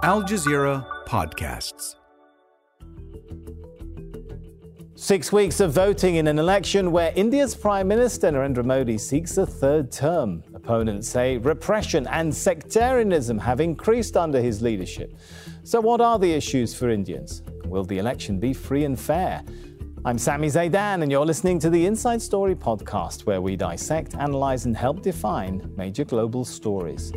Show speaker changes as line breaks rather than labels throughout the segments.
Al Jazeera Podcasts.
6 weeks of voting in an election where India's Prime Minister Narendra Modi seeks a third term. Opponents say repression and sectarianism have increased under his leadership. So what are the issues for Indians? Will the election be free and fair? I'm Sami Zaidan, and you're listening to the Inside Story podcast, where we dissect, analyse and help define major global stories.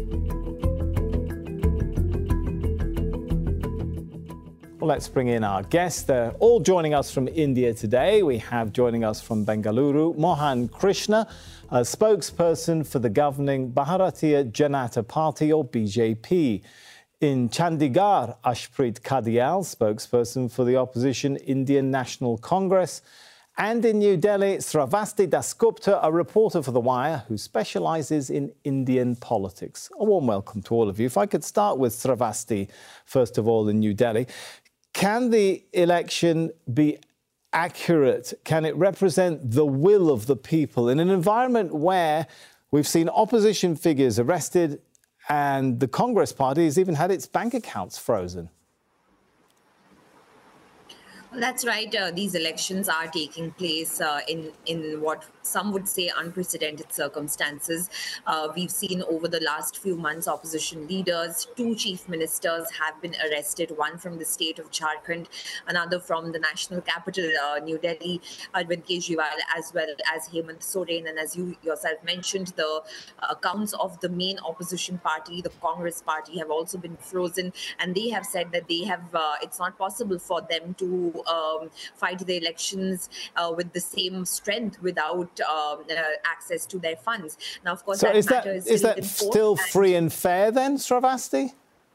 Well, let's bring in our guests. They're all joining us from India today. We have joining us from Bengaluru, Mohan Krishna, a spokesperson for the governing Bharatiya Janata Party, or BJP. In Chandigarh, Ashpreet Kadial, spokesperson for the opposition Indian National Congress. And in New Delhi, Sravasti Dasgupta, a reporter for The Wire who specialises in Indian politics. A warm welcome to all of you. If I could start with Sravasti, first of all, in New Delhi. Can the election be accurate? Can it represent the will of the people in an environment where we've seen opposition figures arrested and the Congress Party has even had its bank accounts frozen?
That's right. These elections are taking place in what some would say unprecedented circumstances. We've seen over the last few months opposition leaders, 2 chief ministers have been arrested, one from the state of Jharkhand, another from the national capital, New Delhi, Arvind Kejriwal, as well as Hemant Soren. And as you yourself mentioned, the accounts of the main opposition party, the Congress Party, have also been frozen. And they have said that they have it's not possible for them to fight the elections with the same strength without access to their funds. Now, of course,
so is that still free and fair then, Sravasti?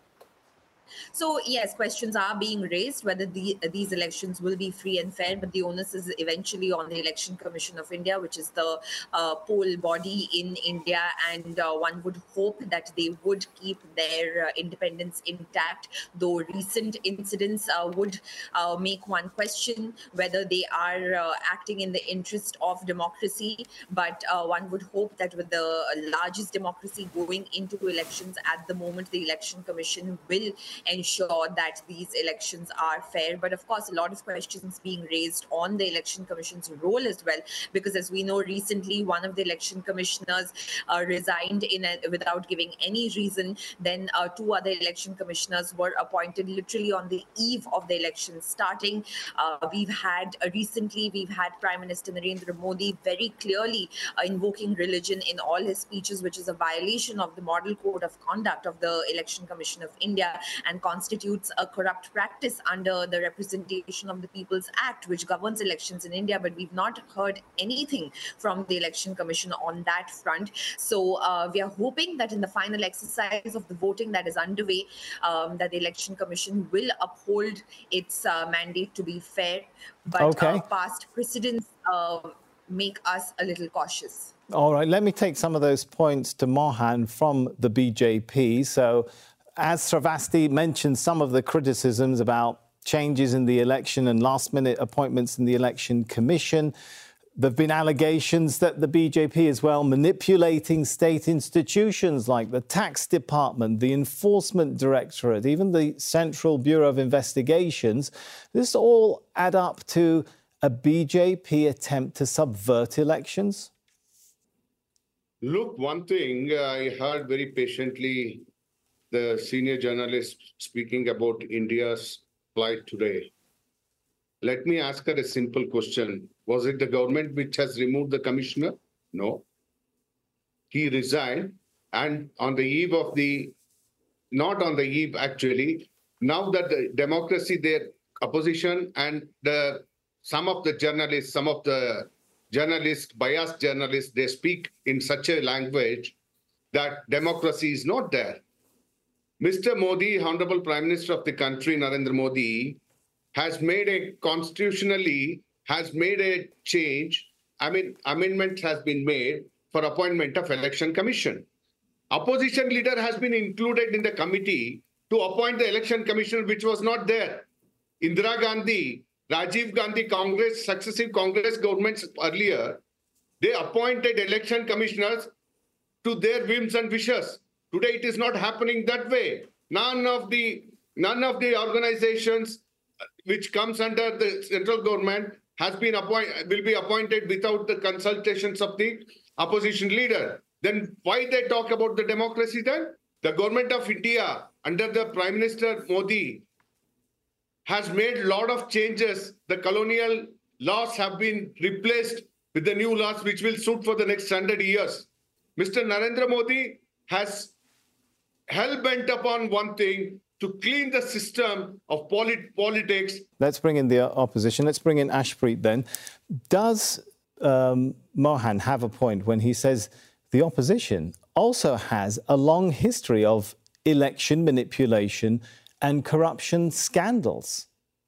So, yes, questions are being raised whether these elections will be free and fair, but the onus is eventually on the Election Commission of India, which is the poll body in India, and one would hope that they would keep their independence intact, though recent incidents would make one question whether they are acting in the interest of democracy, but one would hope that with the largest democracy going into elections at the moment, the Election Commission will ensure that these elections are fair. But of course, a lot of questions being raised on the Election Commission's role as well, because as we know, recently one of the election commissioners resigned without giving any reason. Then 2 other election commissioners were appointed literally on the eve of the election starting. We've had Prime Minister Narendra Modi very clearly invoking religion in all his speeches, which is a violation of the model code of conduct of the Election Commission of India, and constitutes a corrupt practice under the Representation of the People's Act, which governs elections in India. But we've not heard anything from the Election Commission on that front. So we are hoping that in the final exercise of the voting that is underway, that the Election Commission will uphold its mandate to be fair. But past precedents make us a little cautious.
All right, let me take some of those points to Mohan from the BJP. So, as Sravasti mentioned, some of the criticisms about changes in the election and last-minute appointments in the Election Commission. There have been allegations that the BJP is, manipulating state institutions like the Tax Department, the Enforcement Directorate, even the Central Bureau of Investigations. This all add up to a BJP attempt to subvert elections?
Look, one thing I heard very patiently the senior journalist speaking about India's plight today. Let me ask her a simple question. Was it the government which has removed the commissioner? No. He resigned, and on the eve of not on the eve actually, now that the democracy, their opposition and some of the journalists, biased journalists, they speak in such a language that democracy is not there. Mr. Modi, Honorable Prime Minister of the country, Narendra Modi, has made a change. Amendment has been made for appointment of Election Commission. Opposition leader has been included in the committee to appoint the Election Commission, which was not there. Indira Gandhi, Rajiv Gandhi, successive Congress governments earlier, they appointed election commissioners to their whims and wishes. Today, it is not happening that way. None of the None of the organizations which comes under the central government will be appointed without the consultations of the opposition leader. Then why they talk about the democracy then? The government of India under the Prime Minister Modi has made a lot of changes. The colonial laws have been replaced with the new laws which will suit for the next 100 years. Mr. Narendra Modi has hell-bent upon one thing, to clean the system of politics.
Let's bring in the opposition. Let's bring in Ashpreet then. Does Mohan have a point when he says the opposition also has a long history of election manipulation and corruption scandals?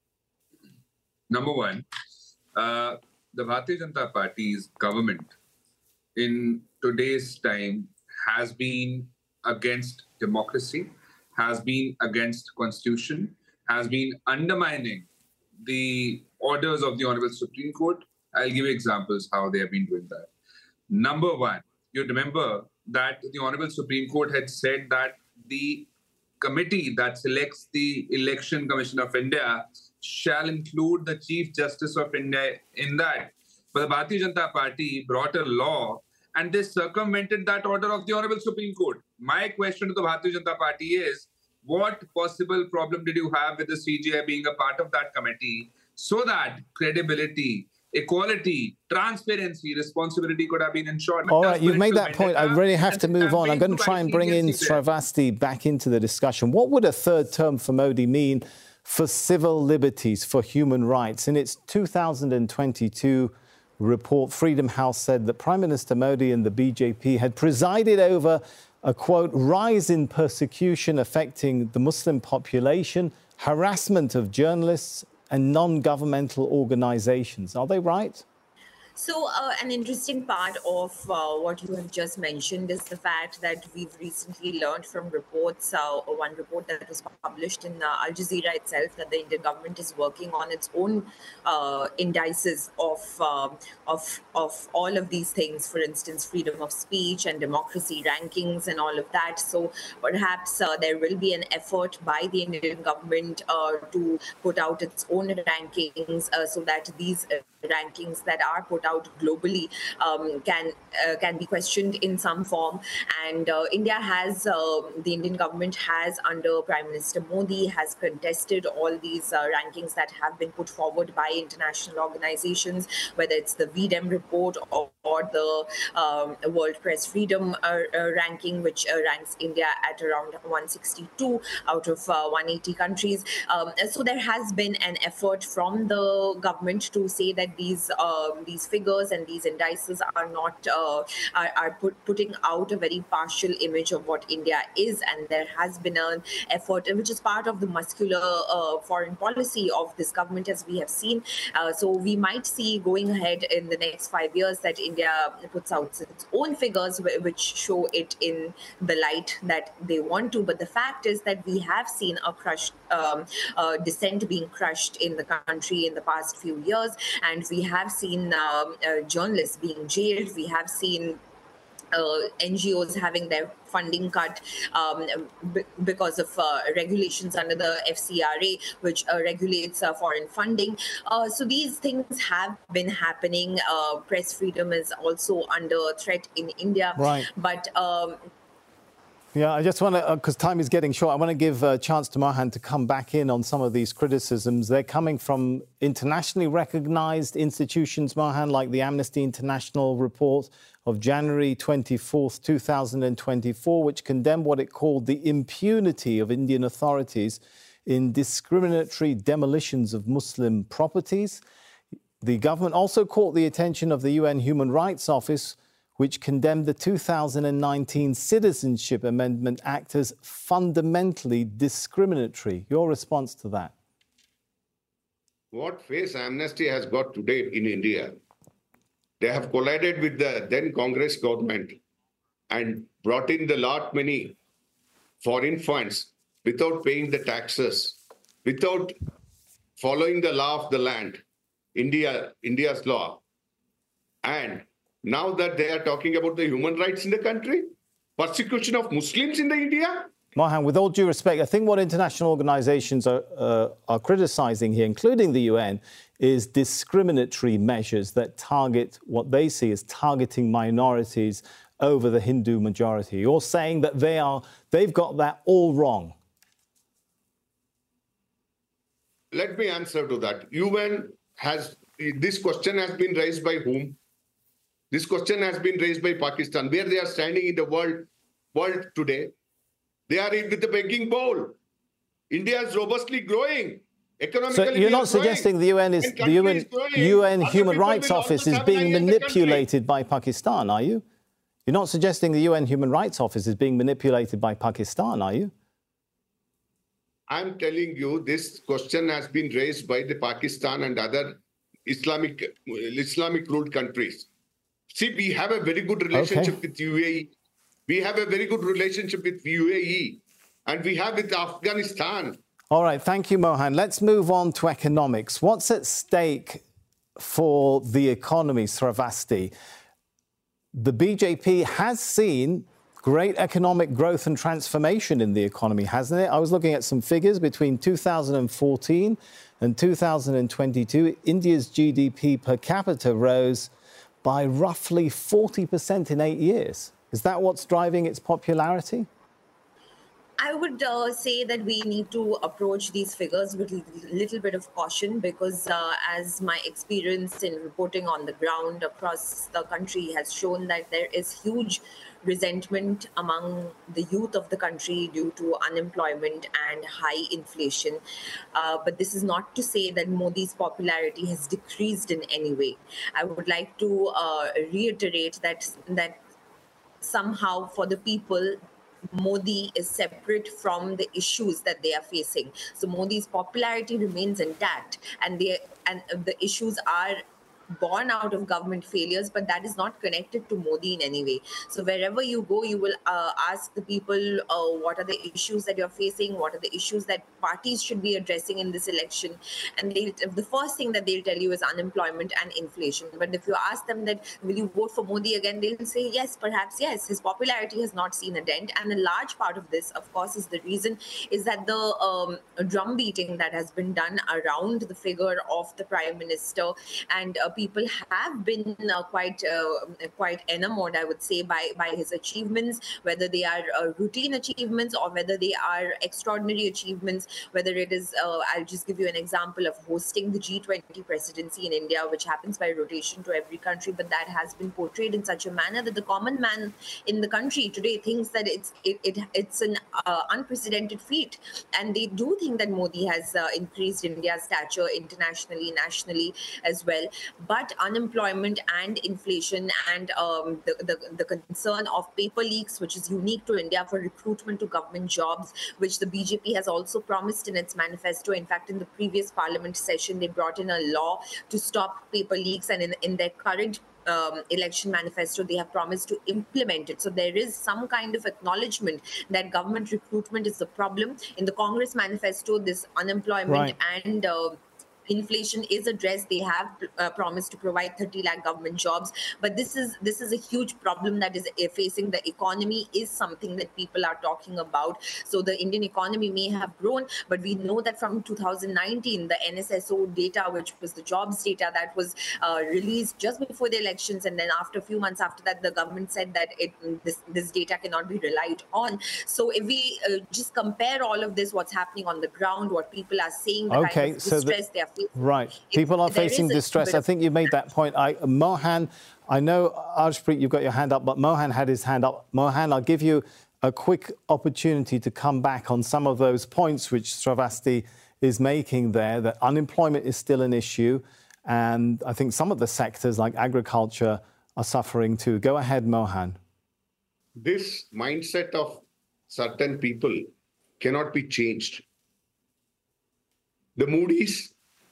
Number one, the Bharatiya Janata Party's government in today's time has been against democracy, has been against constitution, has been undermining the orders of the Honorable Supreme Court. I'll give you examples how they have been doing that. Number one, you remember that the Honorable Supreme Court had said that the committee that selects the Election Commission of India shall include the Chief Justice of India in that. But the Bharatiya Janata Party brought a law and they circumvented that order of the Honorable Supreme Court. My question to the Bharatiya Janata Party is, what possible problem did you have with the CJI being a part of that committee so that credibility, equality, transparency, responsibility could have been ensured?
All right, you've made that point. I really have to move on. I'm going to try and bring in Sravasti back into the discussion. What would a third term for Modi mean for civil liberties, for human rights? In its 2022 report, Freedom House said that Prime Minister Modi and the BJP had presided over a, quote, rise in persecution affecting the Muslim population, harassment of journalists and non-governmental organizations. Are they right?
So an interesting part of what you have just mentioned is the fact that we've recently learned from reports, one report that was published in Al Jazeera itself, that the Indian government is working on its own indices of all of these things, for instance, freedom of speech and democracy rankings and all of that. So perhaps there will be an effort by the Indian government to put out its own rankings so that these rankings that are put out globally can be questioned in some form. And India has, the Indian government has, under Prime Minister Modi, has contested all these rankings that have been put forward by international organizations, whether it's the VDEM report or the World Press Freedom ranking, which ranks India at around 162 out of 180 countries. So there has been an effort from the government to say that these figures and these indices are not putting out a very partial image of what India is, and there has been an effort which is part of the muscular foreign policy of this government, as we have seen. So we might see going ahead in the next 5 years that India puts out its own figures which show it in the light that they want to. But the fact is that we have seen a crushed dissent being crushed in the country in the past few years, and we have seen journalists being jailed. We have seen NGOs having their funding cut because of regulations under the FCRA, which regulates foreign funding. So these things have been happening. Press freedom is also under threat in India.
Right.
But
yeah, I just want to, because time is getting short, I want to give a chance to Mohan to come back in on some of these criticisms. They're coming from internationally recognized institutions, Mohan, like the Amnesty International report of January 24th, 2024, which condemned what it called the impunity of Indian authorities in discriminatory demolitions of Muslim properties. The government also caught the attention of the UN Human Rights Office, which condemned the 2019 Citizenship Amendment Act as fundamentally discriminatory. Your response to that?
What face Amnesty has got today in India? They have collided with the then Congress government and brought in the lot many foreign funds without paying the taxes, without following the law of the land, India's law. And now that they are talking about the human rights in the country, persecution of Muslims in the India,
Mohan, with all due respect, I think what international organizations are criticizing here, including the UN, is discriminatory measures that target what they see as targeting minorities over the Hindu majority. You're saying that they've got that all wrong.
Let me answer to that. This question has been raised by whom? This question has been raised by Pakistan, where they are standing in the world today. They are with the begging bowl. India is robustly growing. Economically,
so you're not suggesting the UN Human Rights Office is being manipulated by Pakistan, are you? You're not suggesting the UN Human Rights Office is being manipulated by Pakistan, are you?
I'm telling you, this question has been raised by the Pakistan and other Islamic ruled countries. See, we have a very good relationship with UAE. We have a very good relationship with UAE, and we have with Afghanistan.
All right, thank you, Mohan. Let's move on to economics. What's at stake for the economy, Sravasti? The BJP has seen great economic growth and transformation in the economy, hasn't it? I was looking at some figures between 2014 and 2022. India's GDP per capita rose by roughly 40% in 8 years. Is that what's driving its popularity?
I would say that we need to approach these figures with a little bit of caution because as my experience in reporting on the ground across the country has shown that there is huge resentment among the youth of the country due to unemployment and high inflation. But this is not to say that Modi's popularity has decreased in any way. I would like to reiterate that somehow for the people, Modi is separate from the issues that they are facing. So Modi's popularity remains intact, and the issues are born out of government failures, but that is not connected to Modi in any way. So wherever you go, you will ask the people what are the issues that you're facing, what are the issues that parties should be addressing in this election, and the first thing that they'll tell you is unemployment and inflation. But if you ask them that will you vote for Modi again, they'll say yes, perhaps yes. His popularity has not seen a dent, and a large part of this, of course, is the reason is that the drum beating that has been done around the figure of the Prime Minister, and people have been quite enamored, I would say, by his achievements, whether they are routine achievements or whether they are extraordinary achievements, whether it is, I'll just give you an example of hosting the G20 presidency in India, which happens by rotation to every country, but that has been portrayed in such a manner that the common man in the country today thinks that it's an unprecedented feat. And they do think that Modi has increased India's stature internationally, nationally as well. But unemployment and inflation and the concern of paper leaks, which is unique to India for recruitment to government jobs, which the BJP has also promised in its manifesto. In fact, in the previous parliament session, they brought in a law to stop paper leaks, and in their current election manifesto, they have promised to implement it. So there is some kind of acknowledgement that government recruitment is the problem. In the Congress manifesto, this unemployment and inflation is addressed. They have promised to provide 30 lakh government jobs, but this is a huge problem that is facing the economy, is something that people are talking about. So the Indian economy may have grown, but we know that from 2019, the NSSO data, which was the jobs data that was released just before the elections, and then after a few months after that, the government said that this data cannot be relied on. So if we just compare all of this, what's happening on the ground, what people are saying, the kind of distress they are facing.
Right. People are facing distress. I think you made that point. Mohan, I know, Arshpreet, you've got your hand up, but Mohan had his hand up. Mohan, I'll give you a quick opportunity to come back on some of those points which Sravasti is making there, that unemployment is still an issue. And I think some of the sectors like agriculture are suffering too. Go ahead, Mohan.
This mindset of certain people cannot be changed. The Moody's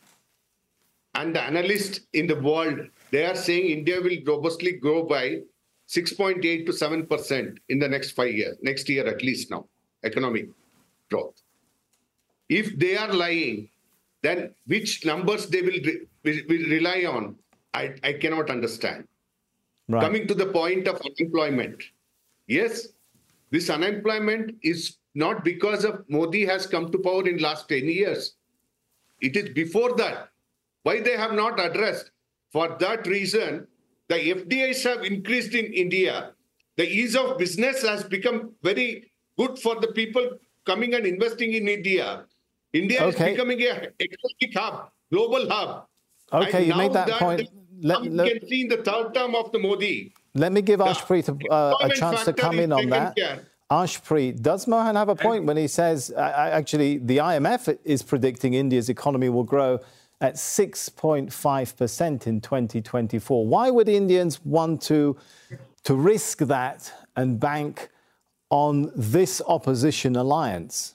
and the analysts in the world, they are saying India will robustly grow by 6.8 to 7% in the next 5 years, next year at least now, economic growth. If they are lying, then which numbers they will rely on, I cannot understand. Right. Coming to the point of unemployment, yes, This unemployment is not because of Modi has come to power in last 10 years. It is before that. Why they have not addressed? For that reason, the FDIs have increased in India. The ease of business has become very good for the people coming and investing in India. India is becoming an economic hub, global hub.
Okay,
and
you made that point.
You can see in the third term of the Modi.
Let me give Ashpreet a chance to come in on that. Ashpreet, does Mohan have a point when he says, actually, the IMF is predicting India's economy will grow at 6.5% in 2024. Why would Indians want to risk that and bank on this opposition alliance?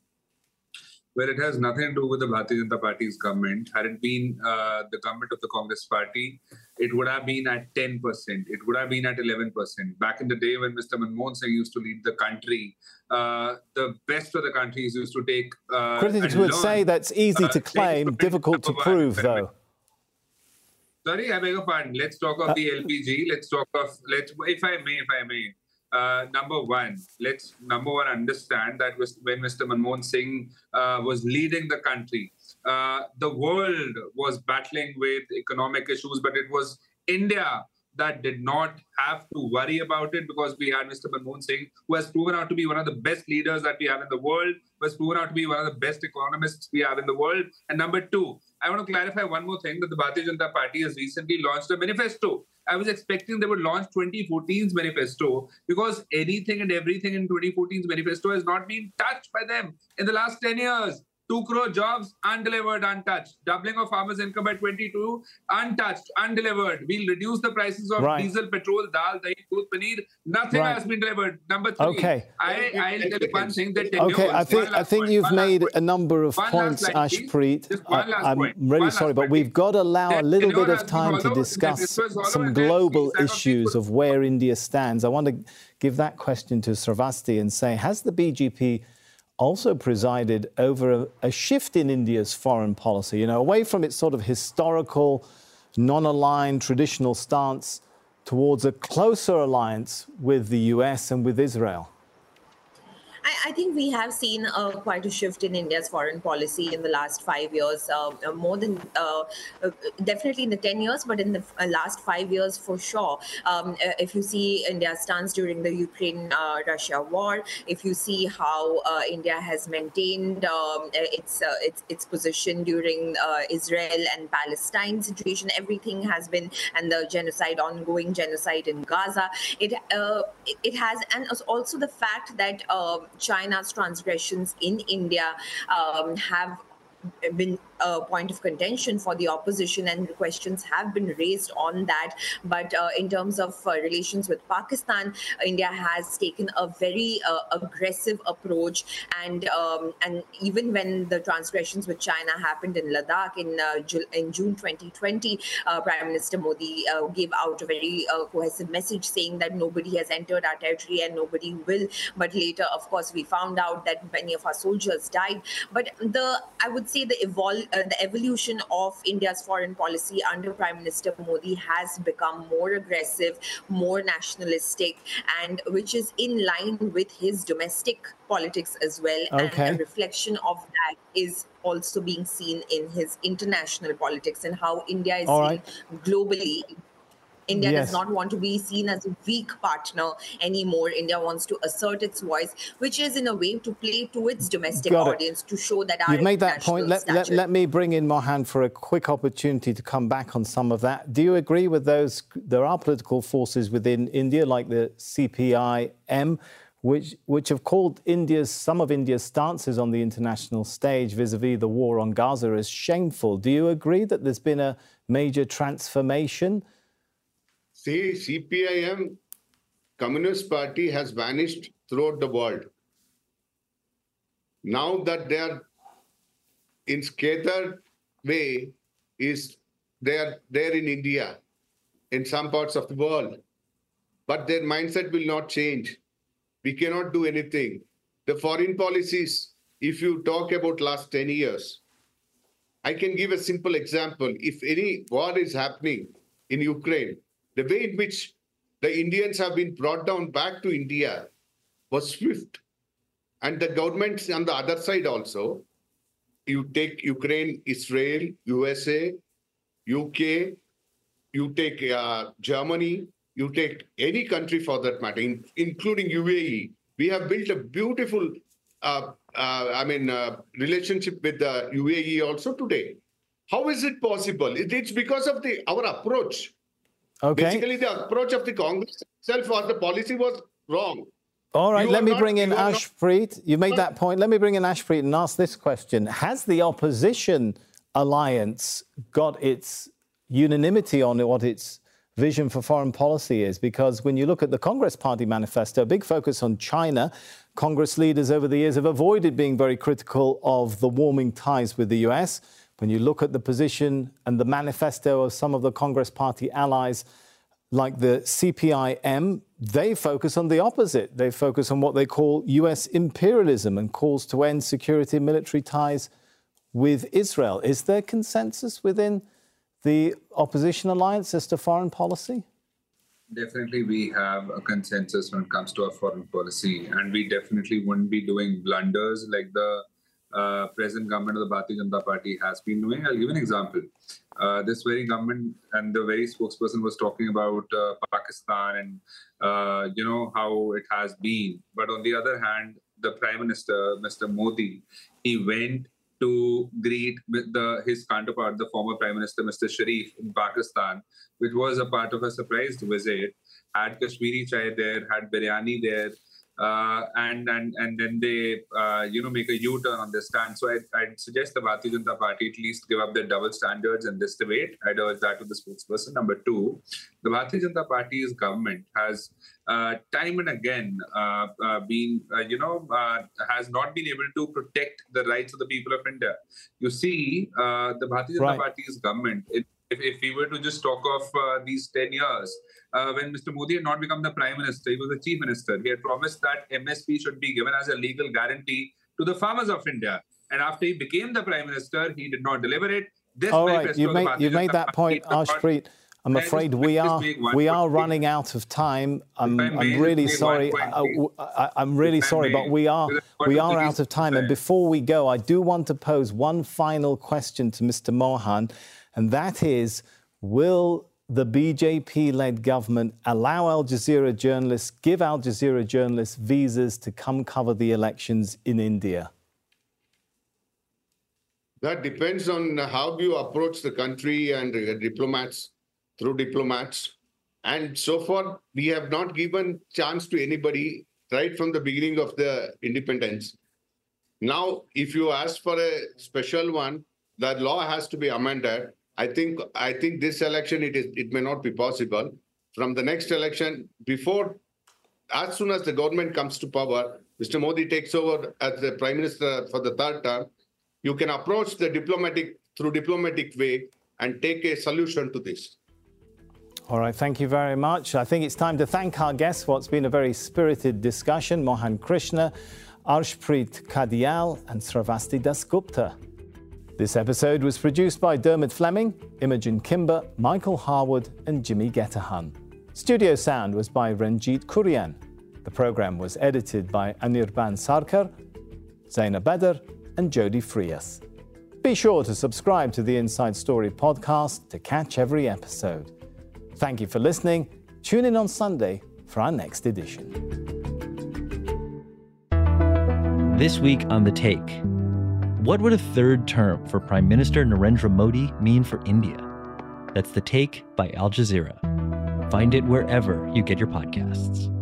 Well, it has nothing to do with the Bharatiya Janata Party's government. Had it been the government of the Congress Party, it would have been at 10%. It would have been at 11%. Back in the day when Mr. Manmohan Singh used to lead the country, the best of the countries used to take...
Critics would say that's easy to claim, difficult to prove, though.
Sorry, I beg your pardon. Let's talk of the LPG. Let's talk of... If I may. Number one, let's understand that when Mr. Manmohan Singh was leading the country, the world was battling with economic issues, but it was India that did not have to worry about it because we had Mr. Manmohan Singh, who has proven out to be one of the best leaders that we have in the world, who has proven out to be one of the best economists we have in the world. And number two, I want to clarify one more thing, that the Bharatiya Janata Party has recently launched a manifesto. I was expecting they would launch 2014's manifesto because anything and everything in 2014's manifesto has not been touched by them in the last 10 years. 2 crore jobs, undelivered, untouched. Doubling of farmers' income by 22, untouched, undelivered. We'll reduce the prices of diesel, petrol, dal, dahi, doodh, paneer. Nothing has been delivered. Number three. I'll tell you one thing.
I think you've made a number of points, Ashpreet. I'm really sorry, but we've got to allow a little bit of time to discuss some global issues of where India stands. I want to give that question to Sravasti and say, has the BJP also presided over a shift in India's foreign policy, away from its sort of historical, non-aligned, traditional stance towards a closer alliance with the US and with Israel?
I think we have seen quite a shift in India's foreign policy in the last 5 years, more than definitely in the 10 years, but in the last 5 years for sure. If you see India's stance during the Ukraine-Russia war, if you see how India has maintained its position during Israel and Palestine situation, everything has been, and the ongoing genocide in Gaza, it has, and also the fact that China's transgressions in India have been a point of contention for the opposition, and questions have been raised on that. But in terms of relations with Pakistan, India has taken a very aggressive approach, and even when the transgressions with China happened in Ladakh in June 2020, Prime Minister Modi gave out a very cohesive message saying that nobody has entered our territory and nobody will. But later, of course, we found out that many of our soldiers died. But I would say the evolution of India's foreign policy under Prime Minister Modi has become more aggressive, more nationalistic, and which is in line with his domestic politics as well.
Okay.
And a reflection of that is also being seen in his international politics and how India is seen globally. India does not want to be seen as a weak partner anymore. India wants to assert its voice, which is in a way to play to its domestic audience, to show that our
You've made that point. Let me bring in Mohan for a quick opportunity to come back on some of that. Do you agree with those? There are political forces within India, like the CPIM, which have called some of India's stances on the international stage vis-a-vis the war on Gaza as shameful. Do you agree that there's been a major transformation?
See, CPIM, Communist Party, has vanished throughout the world. Now that they are in scattered way, they are there in India, in some parts of the world. But their mindset will not change. We cannot do anything. The foreign policies, if you talk about last 10 years, I can give a simple example. If any war is happening in Ukraine, the way in which the Indians have been brought down back to India, was swift. And the governments on the other side also, you take Ukraine, Israel, USA, UK, you take Germany, you take any country for that matter, including UAE. We have built a beautiful relationship with the UAE also today. How is it possible? It's because of our approach.
Okay.
Basically, the approach of the Congress itself was the policy was wrong.
All right, let me bring in Ashpreet. You made that point. Let me bring in Ashpreet and ask this question. Has the opposition alliance got its unanimity on what its vision for foreign policy is? Because when you look at the Congress Party manifesto, a big focus on China, Congress leaders over the years have avoided being very critical of the warming ties with the US. When you look at the position and the manifesto of some of the Congress Party allies, like the CPIM, they focus on the opposite. They focus on what they call US imperialism and calls to end security and military ties with Israel. Is there consensus within the opposition alliance as to foreign policy?
Definitely, we have a consensus when it comes to our foreign policy, and we definitely wouldn't be doing blunders like the present government of the Bharatiya Janata Party has been doing. I'll give an example. This very government and the very spokesperson was talking about Pakistan and, how it has been. But on the other hand, the Prime Minister, Mr. Modi, he went to greet his counterpart, the former Prime Minister, Mr. Sharif, in Pakistan, which was a part of a surprise visit, had Kashmiri chai there, had biryani there, and then they make a U-turn on this stand. So I'd suggest the Bharatiya Janata Party at least give up their double standards in this debate. I'd urge that to the spokesperson. Number two, the Bharatiya Janata Party's government has time and again has not been able to protect the rights of the people of India. You see, the Bharatiya Janata Party's government, if we were to just talk of these 10 years, when Mr. Modi had not become the Prime Minister, he was the Chief Minister. He had promised that MSP should be given as a legal guarantee to the farmers of India. And after he became the Prime Minister, he did not deliver it.
All right, you've made that point, Ashpreet. I'm afraid we are running out of time. I'm really sorry. I'm really sorry, but we are out of time. And before we go, I do want to pose one final question to Mr. Mohan, and that is, will the BJP-led government allow Al Jazeera journalists, give Al Jazeera journalists visas to come cover the elections in India?
That depends on how you approach the country and through diplomats. And so far, we have not given chance to anybody right from the beginning of the independence. Now, if you ask for a special one, that law has to be amended. I think this election, it may not be possible. From the next election, as soon as the government comes to power, Mr. Modi takes over as the Prime Minister for the third term, you can approach the diplomatic way and take a solution to this.
All right, thank you very much. I think it's time to thank our guests for what's been a very spirited discussion, Mohan Krishna, Arshpreet Kadial and Sravasti Dasgupta. This episode was produced by Dermot Fleming, Imogen Kimber, Michael Harwood and Jimmy Getahan. Studio sound was by Ranjit Kurian. The programme was edited by Anirban Sarkar, Zaina Badr and Jody Frias. Be sure to subscribe to the Inside Story podcast to catch every episode. Thank you for listening. Tune in on Sunday for our next edition.
This week on The Take, what would a third term for Prime Minister Narendra Modi mean for India? That's The Take by Al Jazeera. Find it wherever you get your podcasts.